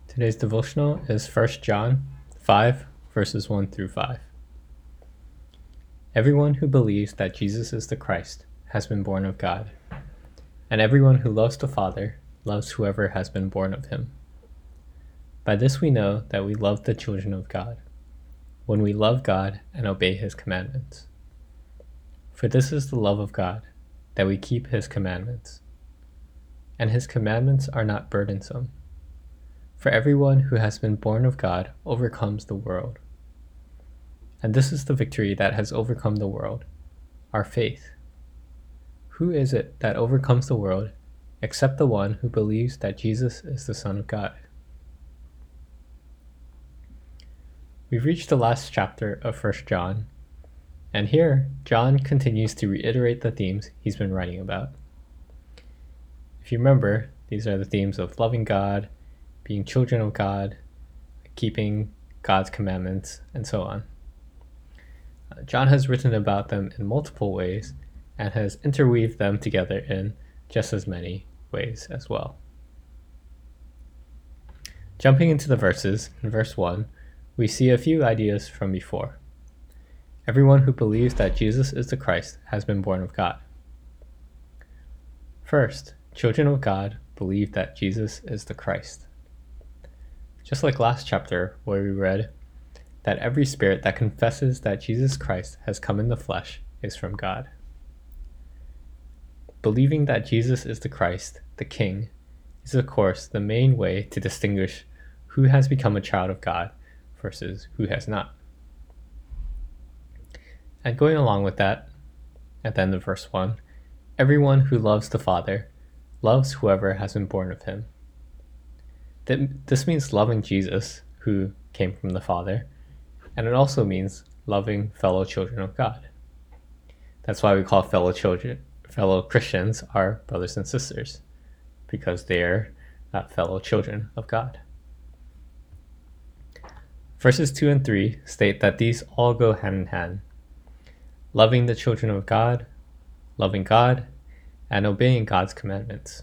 Today's devotional is 1 John 5, verses 1 through 5. Everyone who believes that Jesus is the Christ has been born of God, and everyone who loves the Father loves whoever has been born of him. By this we know that we love the children of God, when we love God and obey his commandments. For this is the love of God, that we keep his commandments. And his commandments are not burdensome. For everyone who has been born of God overcomes the world. And this is the victory that has overcome the world, our faith. Who is it that overcomes the world except the one who believes that Jesus is the Son of God? We've reached the last chapter of 1 John, and here John continues to reiterate the themes he's been writing about. If you remember, these are the themes of loving God, being children of God, keeping God's commandments, and so on. John has written about them in multiple ways and has interweaved them together in just as many ways as well. Jumping into the verses, in verse 1, we see a few ideas from before. Everyone who believes that Jesus is the Christ has been born of God. First, children of God believe that Jesus is the Christ. Just like last chapter, where we read that every spirit that confesses that Jesus Christ has come in the flesh is from God. Believing that Jesus is the Christ, the King, is of course the main way to distinguish who has become a child of God versus who has not. And going along with that, at the end of verse 1, everyone who loves the Father loves whoever has been born of him. This means loving Jesus, who came from the Father, and it also means loving fellow children of God. That's why we call fellow Christians our brothers and sisters, because they are fellow children of God. Verses 2 and 3 state that these all go hand in hand: loving the children of God, loving God, and obeying God's commandments.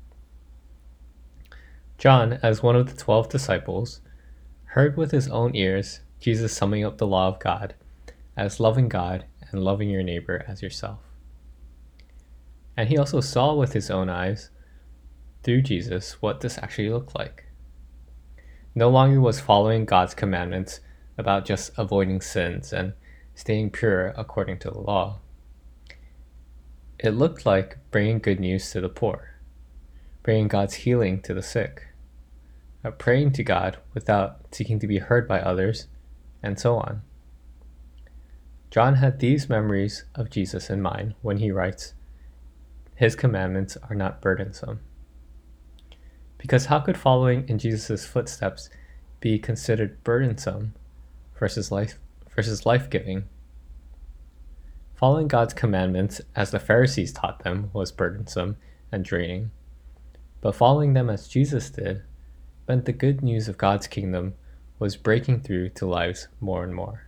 John, as one of the 12 disciples, heard with his own ears Jesus summing up the law of God as loving God and loving your neighbor as yourself. And he also saw with his own eyes, through Jesus, what this actually looked like. No longer was following God's commandments about just avoiding sins and staying pure according to the law. It looked like bringing good news to the poor, bringing God's healing to the sick, praying to God without seeking to be heard by others, and so on. John had these memories of Jesus in mind when he writes, "His commandments are not burdensome." Because how could following in Jesus' footsteps be considered burdensome versus life-giving? Following God's commandments, as the Pharisees taught them, was burdensome and draining. But following them as Jesus did meant the good news of God's kingdom was breaking through to lives more and more.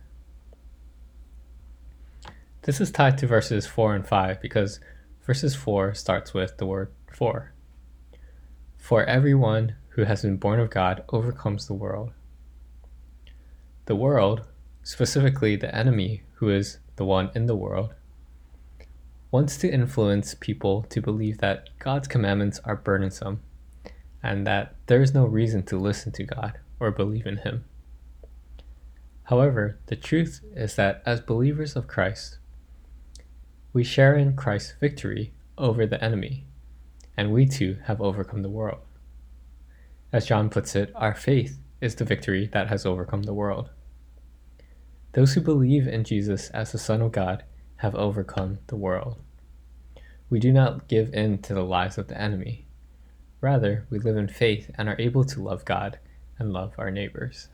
This is tied to verses 4 and 5 because verses 4 starts with the word for. For everyone who has been born of God overcomes the world. The world, specifically the enemy who is the one in the world, wants to influence people to believe that God's commandments are burdensome and that there is no reason to listen to God or believe in him. However, the truth is that as believers of Christ, we share in Christ's victory over the enemy, and we too have overcome the world. As John puts it, our faith is the victory that has overcome the world. Those who believe in Jesus as the Son of God have overcome the world. We do not give in to the lies of the enemy. Rather, we live in faith and are able to love God and love our neighbors.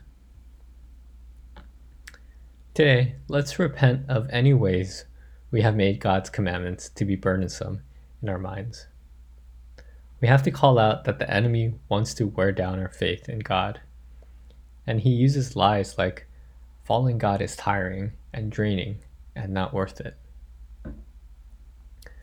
Today, let's repent of any ways we have made God's commandments to be burdensome in our minds. We have to call out that the enemy wants to wear down our faith in God, and he uses lies like following God is tiring and draining and not worth it.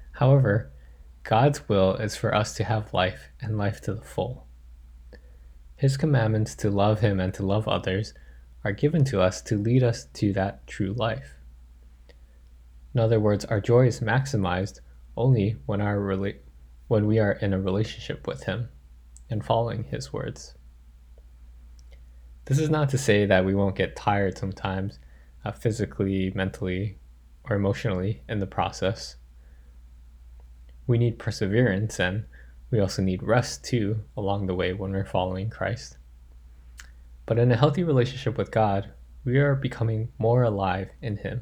However, God's will is for us to have life and life to the full. His commandments to love Him and to love others are given to us to lead us to that true life. In other words, our joy is maximized only when we are in a relationship with Him and following His words. This is not to say that we won't get tired sometimes, physically, mentally, or emotionally in the process. We need perseverance, and we also need rest too along the way when we're following Christ. But in a healthy relationship with God, we are becoming more alive in Him.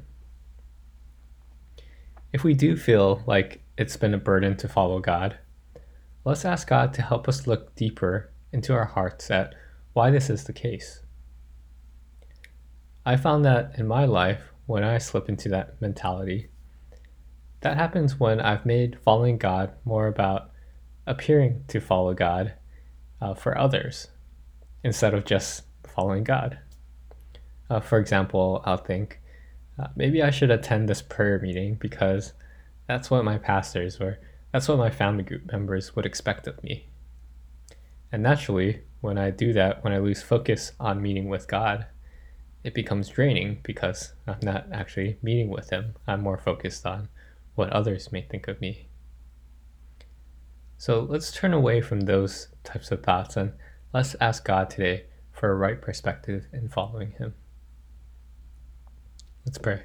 If we do feel like it's been a burden to follow God, let's ask God to help us look deeper into our hearts at why this is the case. I found that in my life, when I slip into that mentality, that happens when I've made following God more about appearing to follow God for others instead of just following God. For example, I'll think, maybe I should attend this prayer meeting because that's what my pastors or that's what my family group members would expect of me. And naturally, when I do that, when I lose focus on meeting with God, it becomes draining because I'm not actually meeting with Him. I'm more focused on what others may think of me. So let's turn away from those types of thoughts and let's ask God today for a right perspective in following Him. Let's pray.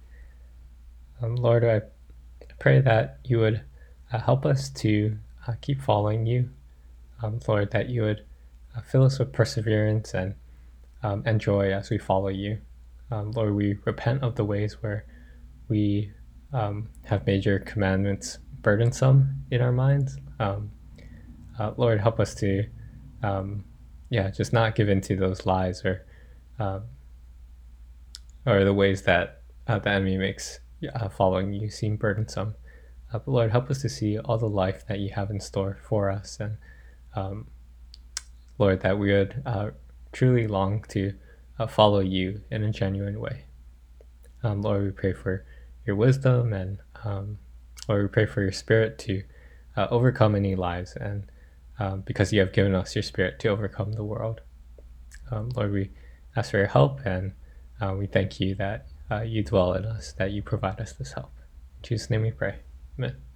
Lord, I pray that you would help us to keep following you. Lord, that you would fill us with perseverance and joy as we follow you. Lord, we repent of the ways where we have made your commandments burdensome in our minds. Lord, help us to just not give in to those lies or the ways that the enemy makes following you seem burdensome. But Lord, help us to see all the life that you have in store for us, and Lord, that we would truly long to follow you in a genuine way. Lord, we pray for your wisdom, and Lord, we pray for your Spirit to overcome any lies, and because you have given us your Spirit to overcome the world. Lord, we ask for your help, and we thank you that you dwell in us, that you provide us this help. In Jesus' name we pray. Amen.